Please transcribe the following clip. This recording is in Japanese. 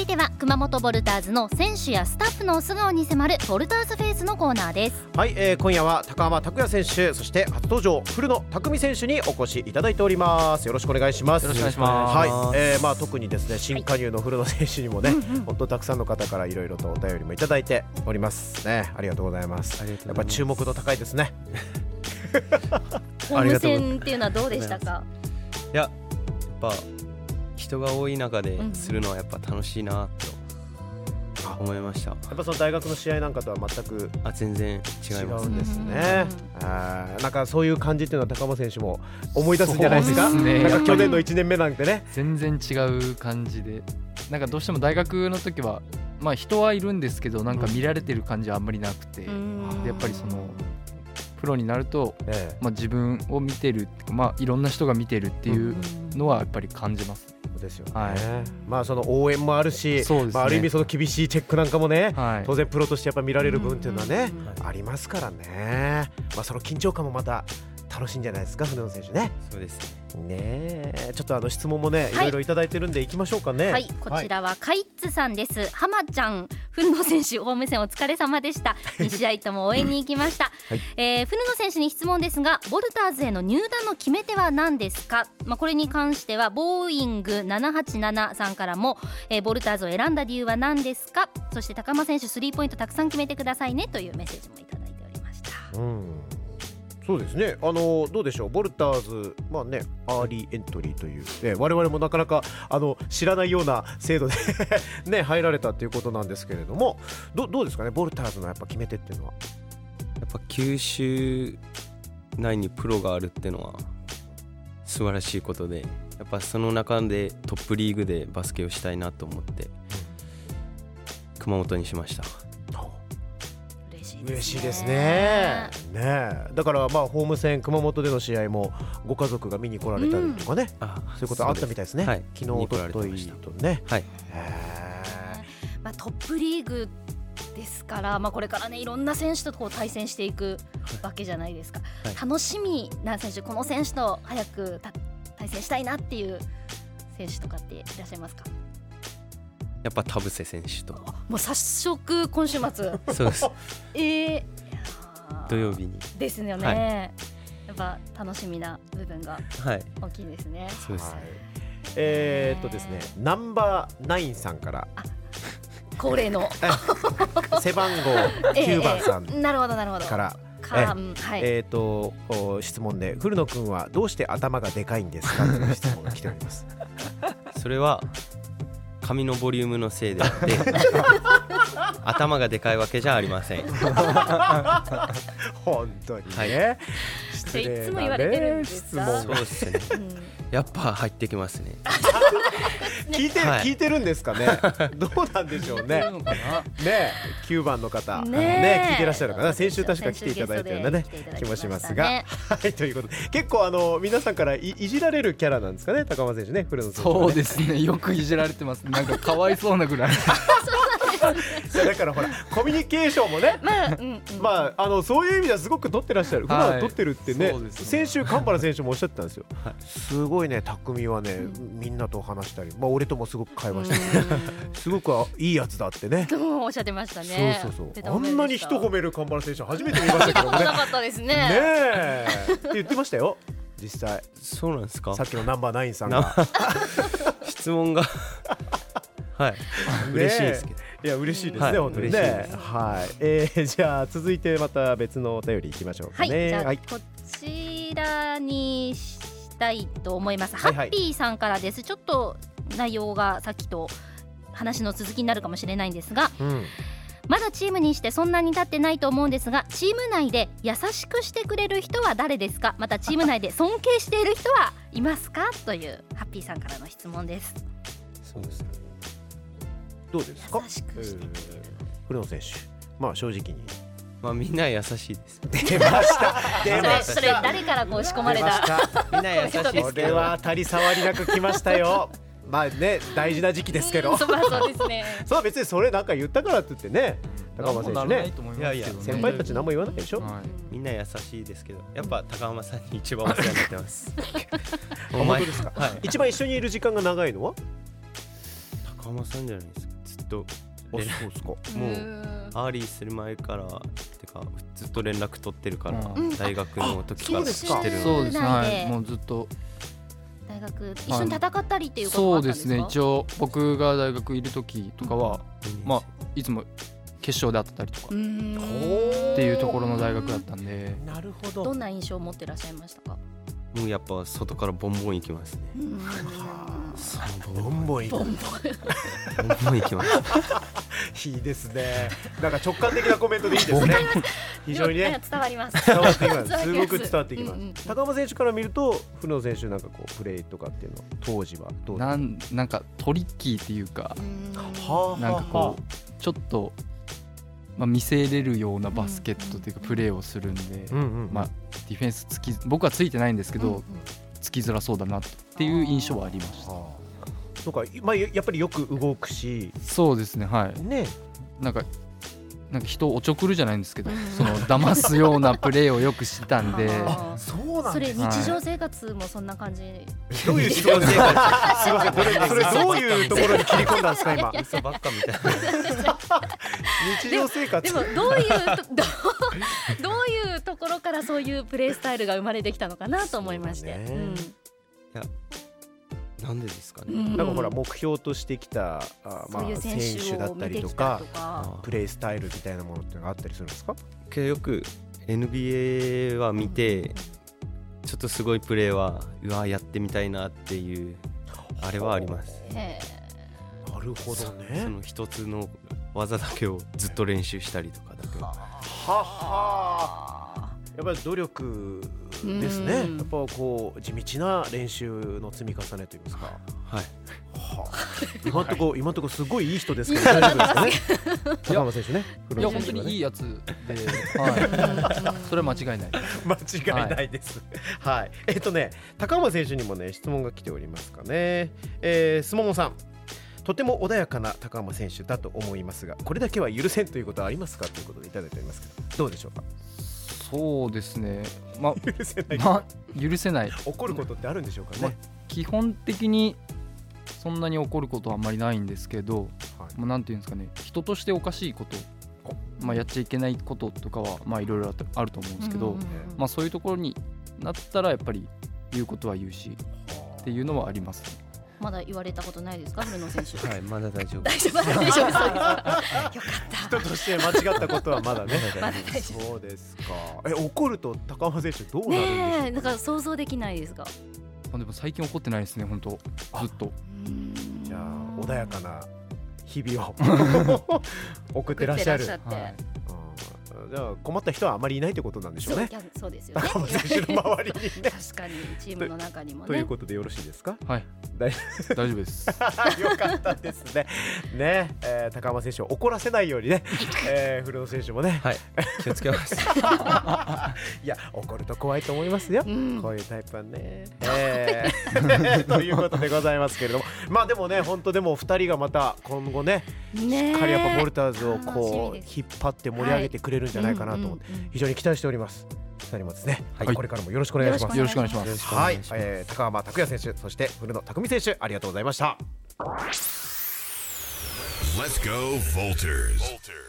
ては熊本ボルターズの選手やスタッフの素顔に迫るボルターズフェイスのコーナーです。 はい、今夜は高浜拓也選手、そして初登場古野拓実選手にお越しいただいております。よろしくお願いします。 よろしくお願いします。 はい、特にですね新加入の古野選手にもね、本当たくさんの方からいろいろとお便りもいただいておりますね。ありがとうございます。やっぱ注目度高いですね。 ホーム戦っていうのはどうでしたか？ いや、やっぱ人が多い中でするのはやっぱ楽しいなと思いました。 やっぱその大学の試合なんかとは全く全然違います。 違うんですね。なんかそういう感じっていうのは高間選手も思い出すんじゃないですか？ そうですね、 なんか去年の1年目なんてね全然違う感じで、なんかどうしても大学の時はまあ人はいるんですけど、なんか見られてる感じはあんまりなくて、でやっぱりそのプロになると、自分を見てるっていうか、いろんな人が見てるっていうのはやっぱり感じます。 ですよね。その応援もあるし、ある意味その厳しいチェックなんかもね、当然プロとしてやっぱ見られる分っていうのはね、ありますからね。その緊張感もまた楽しいんじゃないですか、船野選手ね。 そうですね。ちょっと質問もね、いろいろいただいてるんで行きましょうかね。 はい、こちらはカイッツさんです。浜ちゃん、古野選手ホーム戦お疲れ様でした。2試合とも応援に行きました。古野選手に質問ですが、ボルターズへの入団の決め手は何ですか？これに関してはボーイング787さんからも、ボルターズを選んだ理由は何ですか？そして高間選手スリーポイントたくさん決めてくださいねというメッセージもいただいておりました。 そうですね。どうでしょう、ボルターズ、アーリーエントリーという、我々もなかなか知らないような制度でね、入られたということなんですけれども、どうですかね、ボルターズのやっぱ決め手っていうのは。 やっぱ九州内にプロがあるっていうのは素晴らしいことで、やっぱその中でトップリーグでバスケをしたいなと思って、熊本にしました。 嬉しいですね。だからホーム戦熊本での試合もご家族が見に来られたりとかね、そういうことあったみたいですね。昨日おとといとね。 トップリーグですから、これからねいろんな選手と対戦していくわけじゃないですか。楽しみな選手、この選手と早く対戦したいなっていう選手とかっていらっしゃいますか？ やっぱ田臥選手と。 もう早速今週末そうです。 土曜日にですよね。やっぱ楽しみな部分が大きいですね。 そうです。 ですね、ナンバーナインさんから恒例の背番号9番さんから質問で、古野くんはどうして頭がでかいんですかという質問が来ております。 それは髪のボリュームのせいであって頭がでかいわけじゃありません。 本当にね、 いつも言われてるんですか？ そうですね、やっぱ入ってきますね。 聞いてるんですかね。どうなんでしょうね。9番の方聞いてらっしゃるかな。先週確か来ていただいたようなね気もしますが、ということで結構皆さんからいじられるキャラなんですかね、高間選手ね、古野選手ね。 そうですね、よくいじられてます。なんかかわいそうなぐらいだからほらコミュニケーションもね、そういう意味ではすごく取ってらっしゃる。普段取ってるってね、先週神原選手もおっしゃってたんですよ。すごいね、匠はね、みんなと話したり、俺ともすごく会話してすごくいいやつだってねおっしゃってましたね。 あんなに人褒める神原選手初めて見ましたけどね。 なかったですね。 って言ってましたよ、実際。 そうなんですか。 さっきのナンバーナインさんが質問が嬉しいですけど。 いや嬉しいですね、本当にね。じゃあ続いてまた別のお便りいきましょうかね。 じゃあこちらにしたいと思います。ハッピーさんからです。ちょっと内容がさっきと話の続きになるかもしれないんですが、まだチームにしてそんなに経ってないと思うんですが、チーム内で優しくしてくれる人は誰ですか？またチーム内で尊敬している人はいますか？というハッピーさんからの質問です。 そうですね、 どうですか？古野選手、正直にみんな優しいです。 出ましたそれ誰から仕込まれた？ みんな優しいです。 これは当たり障りなく来ましたよ。大事な時期ですけど、 そうですね。 そう、別にそれなんか言ったからって言ってね、高浜選手ね、 いや先輩たち何も言わないでしょ。 みんな優しいですけど、やっぱ高浜さんに一番お世話になってます。 本当ですか？一番一緒にいる時間が長いのは高浜さんじゃないですか。 とそうですか。 もうアーリーする前からてかずっと連絡取ってるから、大学の時から知ってる。 そうですね、はい、もうずっと大学一緒に戦ったりっていうこともあったんですか？ そうですね、一応僕が大学いる時とかは、まあいつも決勝であったりとかっていうところの大学だったんで。 なるほど。 どんな印象を持ってらっしゃいましたか？ もうやっぱ外からボンボン行きますね。 ボンボン行く。 ボンボン行きます。 いいですね。なんか直感的なコメントでいいですね。非常にね伝わります。 伝わってきます。すごく伝わってきます。高浜選手から見ると古野選手なんかこうプレーとかっていうのは当時はどうなんかトリッキーっていうか、なんかこうちょっと見せれるようなバスケットというかプレーをするんで、まあディフェンス僕はついてないんですけど、つきづらそうだなっていう印象はありました。 そうか、まあやっぱりよく動くし。 そうですね、はいね。なんか人をおちょくるじゃないんですけど、その騙すようなプレーをよくしてたんで。 そうなんです。 それ日常生活もそんな感じ。 どういう日常生活？すいません、それどういうところに切り込んだんですか今？ 嘘ばっかみたいな。 日常生活。 でもどういうところからそういうプレースタイルが生まれてきたのかなと思いまして。いや、なんでですかね。 なんかほら目標としてきたまあ選手だったりとかプレースタイルみたいなものってのがあったりするんですか？ よく NBA は見て、ちょっとすごいプレーはやってみたいなっていうあれはあります。 なるほどね。 その一つの技だけをずっと練習したりとかだけ。 やっぱり努力ですね。やっぱこう地道な練習の積み重ねといいますか。 はい。 今のとこすごいいい人ですけど大丈夫ですかね。高浜選手ね。 いや本当にいいやつで、それは間違いない。 間違いないです。はい。高浜選手にもね質問が来ておりますかね。すももさん。とても穏やかな高浜選手だと思いますが、これだけは許せんということはありますかということでいただいておりますけど、どうでしょうか？ そうですね、 許せない、 許せない。 怒ることってあるんでしょうかね。 基本的にそんなに怒ることはあんまりないんですけど、なんていうんですかね、人としておかしいこと、やっちゃいけないこととかはいろいろあると思うんですけど、そういうところになったらやっぱり言うことは言うしっていうのはありますね。 まだ言われたことないですか、古野選手？ はい、まだ大丈夫。 大丈夫よかった。 人として間違ったことはまだね。そうですか。怒ると高浜選手どうなるんでしょうか？ だから想像できないですが。 でも最近怒ってないですね、本当ずっと。 じゃあ穏やかな日々を送ってらっしゃる。じゃあ困った人はあまりいないということなんでしょうね。 そうですよね。 高浜選手の周りにね。 確かにチームの中にもね。 ということでよろしいですか？ はい。大丈夫です。 よかったですね。ね、高浜選手を怒らせないようにね、古野選手もね、 気をつけます。 いや怒ると怖いと思いますよ。こういうタイプはね。ということでございますけれども、でもね本当でも2人がまた今後ね、しっかりやっぱボルターズをこう引っ張って盛り上げてくれるんじゃないかなと思って非常に期待しております。2人もですね、これからもよろしくお願いします。 よろしくお願いします。 はい、高浜拓也選手、そして古野拓実選手、ありがとうございました。Let's go Volters.